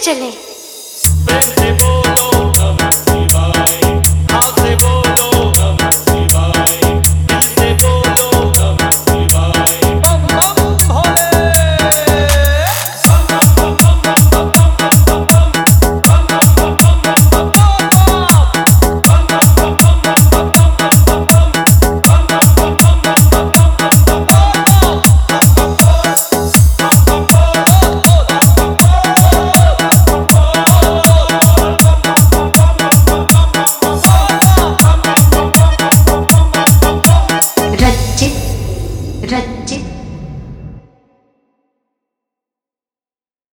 चले। प्रेम से बोलो नमः शिवाय, हाथ से बोलो नमः शिवाय, दिल से बोलो नमः शिवाय। बम बम भोले। बम बम बम बम बम बम बम बम बम बम बम बम बम बम बम बम बम बम रचित